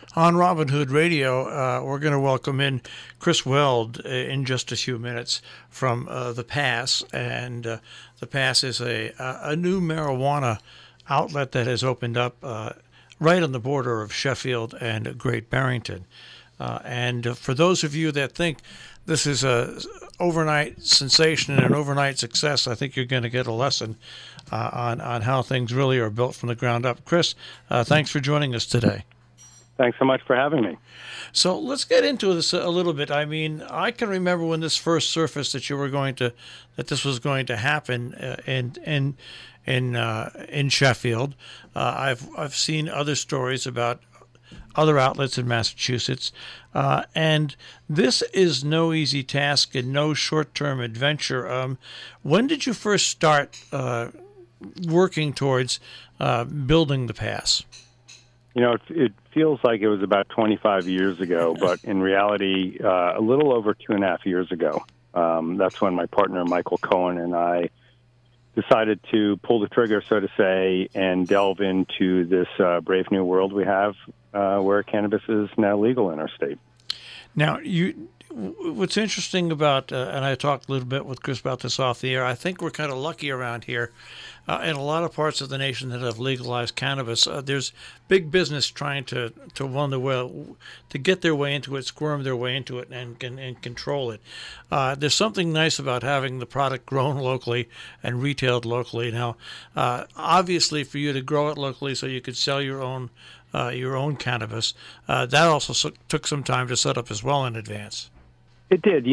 On Robin Hood Radio, we're going to welcome in Chris Weld in just a few minutes from The Pass. And The Pass is a new marijuana outlet that has opened up right on the border of Sheffield and Great Barrington. And for those of you that think this is a overnight sensation and an overnight success, I think you're going to get a lesson on how things really are built from the ground up. Chris, thanks for joining us today. Thanks so much for having me. So let's get into this a little bit. I mean, I can remember when this first surfaced that this was going to happen in Sheffield. I've seen other stories about other outlets in Massachusetts, and this is no easy task and no short-term adventure. When did you first start working towards building the pass? You know, it feels like it was about 25 years ago, but in reality, a little over 2.5 years ago. That's when my partner, Michael Cohen, and I decided to pull the trigger, so to say, and delve into this brave new world we have where cannabis is now legal in our state. Now, what's interesting about, and I talked a little bit with Chris about this off the air, I think we're kind of lucky around here. In a lot of parts of the nation that have legalized cannabis, there's big business trying to get their way into it, squirm their way into it, and control it. There's something nice about having the product grown locally and retailed locally. Now, obviously, for you to grow it locally so you could sell your own cannabis, that also took some time to set up as well in advance. It did,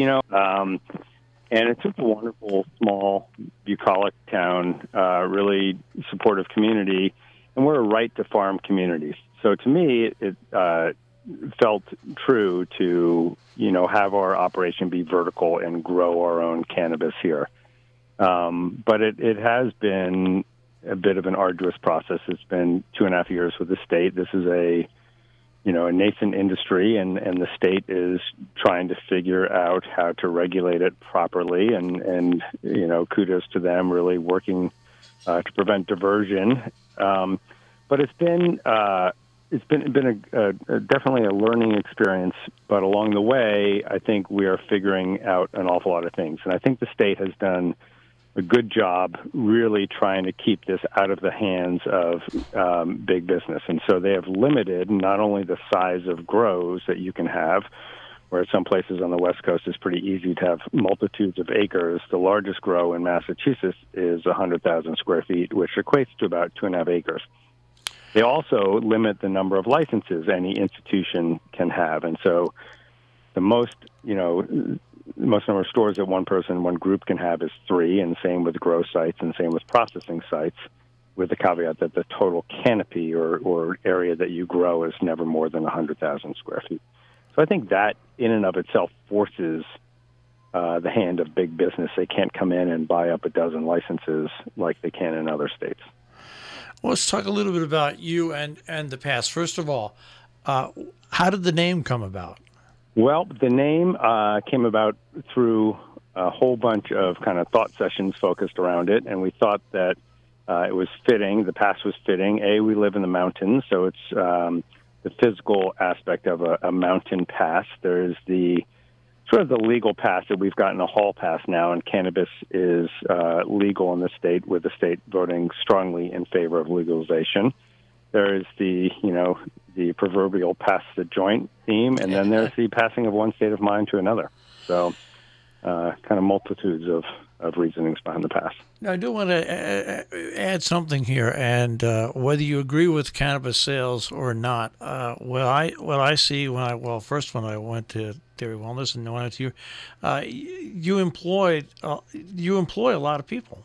and it's just a wonderful, small, bucolic town, really supportive community, and we're a right-to-farm community. So to me, it felt true to, have our operation be vertical and grow our own cannabis here. But it has been a bit of an arduous process. It's been 2.5 years with the state. This is a nascent industry, and the state is trying to figure out how to regulate it properly. And kudos to them, really working to prevent diversion. But it's been definitely a learning experience. But along the way, I think we are figuring out an awful lot of things, and I think the state has done a good job really trying to keep this out of the hands of big business. And so they have limited not only the size of grows that you can have, where some places on the West Coast it's pretty easy to have multitudes of acres. The largest grow in Massachusetts is 100,000 square feet, which equates to about 2.5 acres. They also limit the number of licenses any institution can have. And so the most number of stores that one group can have is 3, and same with grow sites and same with processing sites, with the caveat that the total canopy or area that you grow is never more than 100,000 square feet. So I think that in and of itself forces the hand of big business. They can't come in and buy up a dozen licenses like they can in other states. Well, let's talk a little bit about you and the past. First of all, how did the name come about? Well, the name came about through a whole bunch of kind of thought sessions focused around it, and we thought that it was fitting. The pass was fitting. We live in the mountains, so it's the physical aspect of a mountain pass. There's the sort of the legal pass that we've gotten a hall pass now, and cannabis is legal in the state, with the state voting strongly in favor of legalization. There's the proverbial pass the joint theme, and then there's the passing of one state of mind to another. So kind of multitudes of reasonings behind the pass. Now, I do want to add something here, and whether you agree with cannabis sales or not, what I see first when I went to Theory Wellness and went to you employ a lot of people.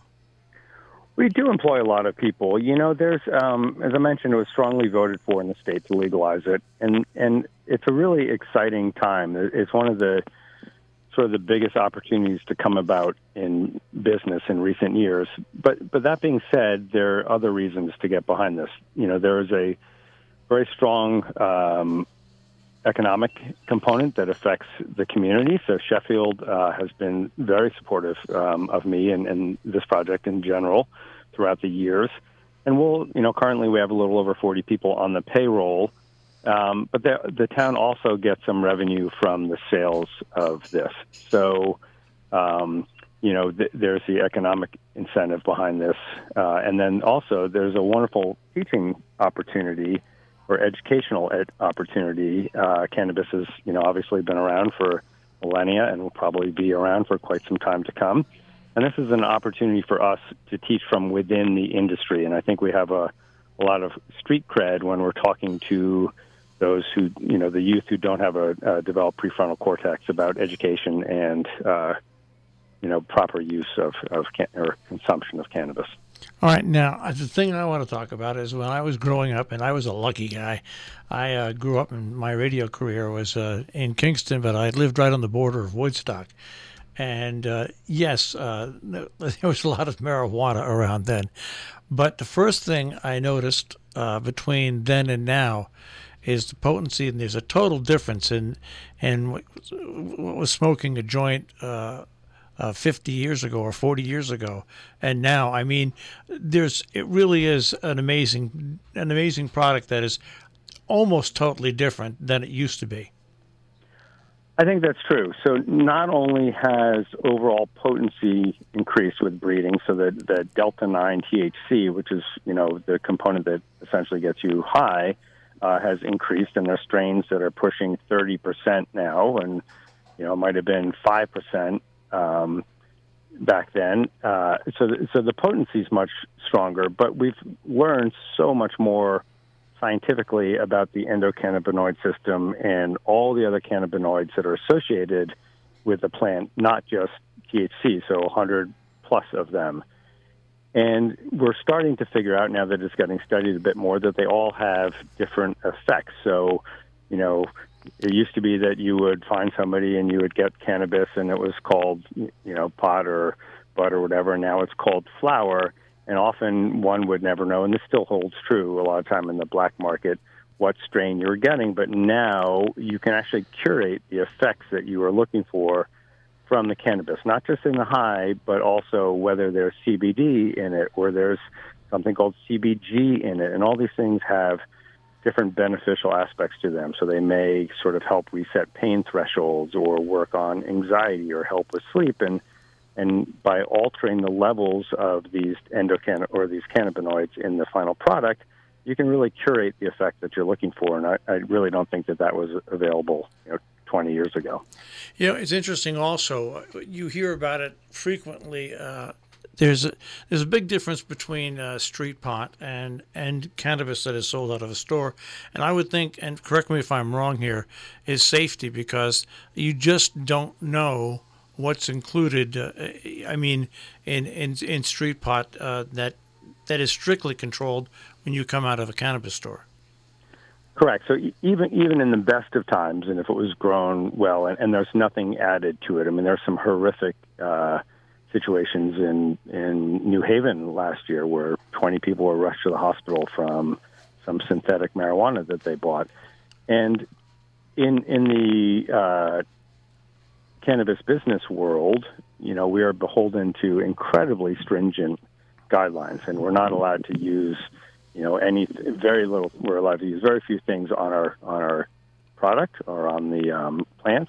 We do employ a lot of people. There's, as I mentioned, it was strongly voted for in the state to legalize it, and it's a really exciting time. It's one of the sort of the biggest opportunities to come about in business in recent years. But that being said, there are other reasons to get behind this. There is a very strong economic component that affects the community. So Sheffield has been very supportive of me and this project in general throughout the years. And currently we have a little over 40 people on the payroll. But the town also gets some revenue from the sales of this. So, there's the economic incentive behind this. And then also there's a wonderful teaching opportunity or educational opportunity. Cannabis has, obviously been around for millennia and will probably be around for quite some time to come. And this is an opportunity for us to teach from within the industry. And I think we have a lot of street cred when we're talking to those who, the youth who don't have a developed prefrontal cortex about education and, proper use or consumption of cannabis. All right. Now, the thing I want to talk about is when I was growing up, and I was a lucky guy. I grew up, and my radio career was in Kingston, but I lived right on the border of Woodstock. And yes, there was a lot of marijuana around then. But the first thing I noticed between then and now is the potency, and there's a total difference in what was smoking a joint 50 years ago or 40 years ago, and now. I mean, it really is an amazing product that is almost totally different than it used to be. I think that's true. So not only has overall potency increased with breeding, so that the delta-9 THC, which is the component that essentially gets you high, has increased, and there are strains that are pushing 30% now, and it might have been 5%. Back then. So the potency is much stronger, but we've learned so much more scientifically about the endocannabinoid system and all the other cannabinoids that are associated with the plant, not just THC, so 100 plus of them. And we're starting to figure out now that it's getting studied a bit more that they all have different effects. So, it used to be that you would find somebody and you would get cannabis and it was called, pot or bud or whatever. And now it's called flower. And often one would never know, and this still holds true a lot of time in the black market, what strain you're getting. But now you can actually curate the effects that you are looking for from the cannabis, not just in the high, but also whether there's CBD in it or there's something called CBG in it. And all these things have different beneficial aspects to them. So they may sort of help reset pain thresholds or work on anxiety or help with sleep. And by altering the levels of these these cannabinoids in the final product, you can really curate the effect that you're looking for. And I really don't think that was available 20 years ago. It's interesting also. You hear about it frequently. There's a big difference between street pot and cannabis that is sold out of a store, and I would think, and correct me if I'm wrong here, is safety, because you just don't know what's included. In street pot that is strictly controlled when you come out of a cannabis store. Correct. So even in the best of times, and if it was grown well, and there's nothing added to it. I mean, there's some horrific situations in New Haven last year where 20 people were rushed to the hospital from some synthetic marijuana that they bought. And in the cannabis business world, we are beholden to incredibly stringent guidelines, and we're not allowed to use, very little. We're allowed to use very few things on our product or on the plants.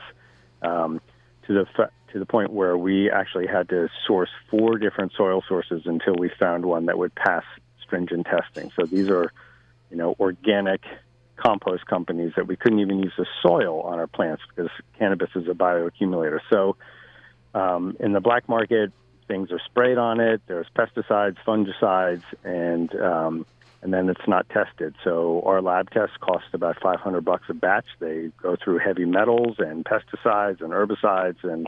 To the point where we actually had to source 4 different soil sources until we found one that would pass stringent testing. So these are, organic compost companies that we couldn't even use the soil on our plants because cannabis is a bioaccumulator. So in the black market, things are sprayed on it. There's pesticides, fungicides, and then it's not tested. So our lab tests cost about $500 a batch. They go through heavy metals and pesticides and herbicides and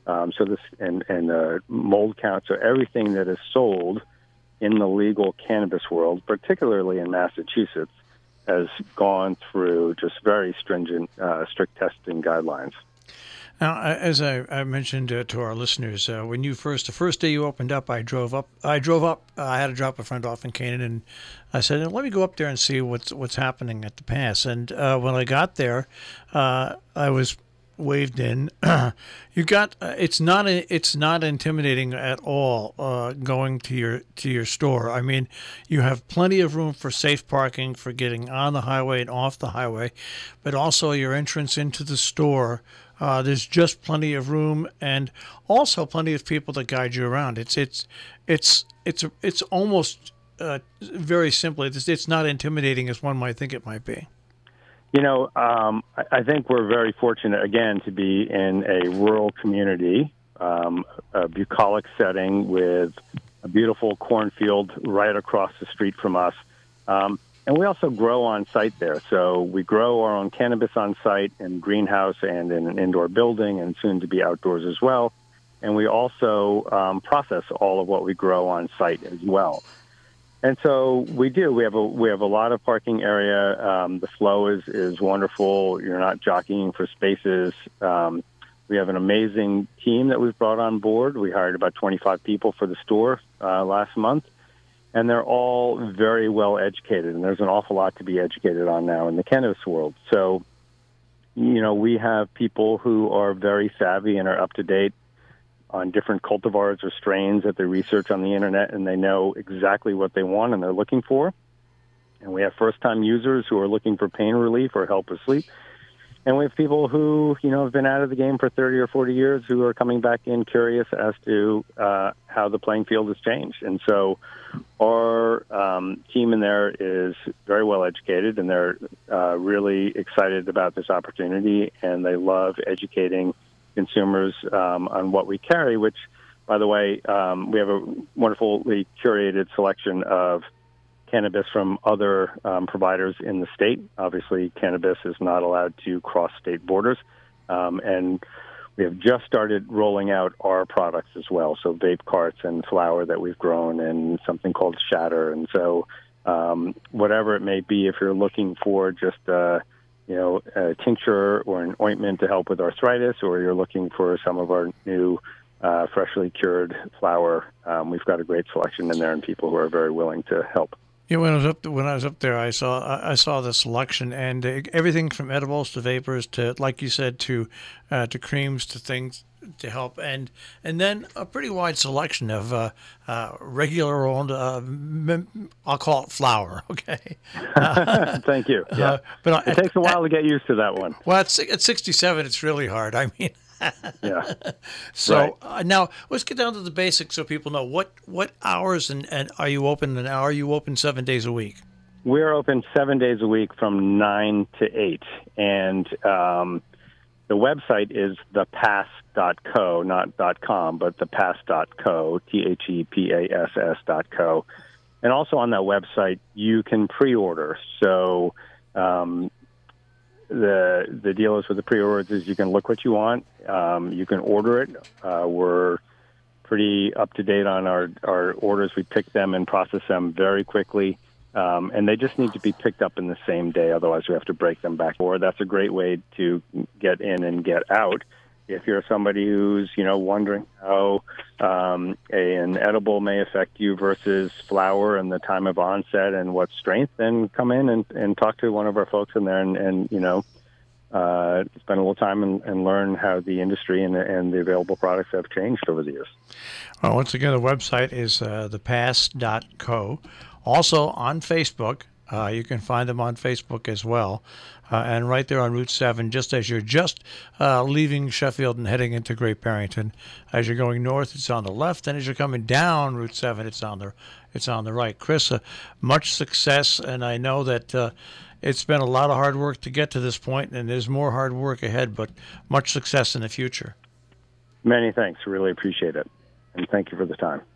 mold count. So everything that is sold in the legal cannabis world, particularly in Massachusetts, has gone through just very stringent, strict testing guidelines. Now, as I mentioned to our listeners, when the first day you opened up, I drove up. I had to drop a friend off in Canaan, and I said, "Let me go up there and see what's happening at the pass." And when I got there, I was waved in. You got it's not intimidating at all going to your store. I mean, you have plenty of room for safe parking for getting on the highway and off the highway, but also your entrance into the store. There's just plenty of room, and also plenty of people to guide you around. It's almost very simply. It's not intimidating as one might think it might be. I think we're very fortunate, again, to be in a rural community, a bucolic setting with a beautiful cornfield right across the street from us. And we also grow on site there. So we grow our own cannabis on site in a greenhouse and in an indoor building and soon to be outdoors as well. And we also process all of what we grow on site as well. And so we do. We have a lot of parking area. The flow is wonderful. You're not jockeying for spaces. We have an amazing team that we've brought on board. We hired about 25 people for the store last month, and they're all very well educated. And there's an awful lot to be educated on now in the cannabis world. So, we have people who are very savvy and are up to date on different cultivars or strains that they research on the internet, and they know exactly what they want and they're looking for. And we have first-time users who are looking for pain relief or help with sleep. And we have people who, have been out of the game for 30 or 40 years who are coming back in curious as to how the playing field has changed. And so our team in there is very well educated, and they're really excited about this opportunity, and they love educating consumers on what we carry, which, by the way, we have a wonderfully curated selection of cannabis from other providers in the state. Obviously, cannabis is not allowed to cross state borders. And we have just started rolling out our products as well, so vape carts and flower that we've grown and something called Shatter. And so whatever it may be, if you're looking for just a tincture or an ointment to help with arthritis, or you're looking for some of our new freshly cured flower, we've got a great selection in there and people who are very willing to help. When I was up there, I saw the selection, and everything from edibles to vapors to, like you said, to creams to things to help, and then a pretty wide selection of regular old, I'll call it flour. Okay. Thank you. Yeah, but it takes a while to get used to that one. Well, at 67, it's really hard. I mean. Yeah. So now let's get down to the basics so people know what hours and are you open, and are you open 7 days a week? We're open 7 days a week from 9 to 8, and the website is thepass.co, not .com, but thepass.co, THEPASS.co. And also on that website, you can pre-order. So the deal is with the pre-orders is you can look what you want. You can order it. We're pretty up to date on our orders. We pick them and process them very quickly. And they just need to be picked up in the same day. Otherwise, we have to break them back. Or that's a great way to get in and get out. If you're somebody who's, wondering how an edible may affect you versus flower and the time of onset and what strength, then come in and talk to one of our folks in there and spend a little time and learn how the industry and the available products have changed over the years. Well, once again, the website is thepass.co. Also on Facebook. You can find them on Facebook as well. And right there on Route 7, just as you're just leaving Sheffield and heading into Great Barrington. As you're going north, it's on the left, and as you're coming down Route 7, it's on the right. Chris, much success, and I know that it's been a lot of hard work to get to this point, and there's more hard work ahead, but much success in the future. Many thanks. Really appreciate it, and thank you for the time.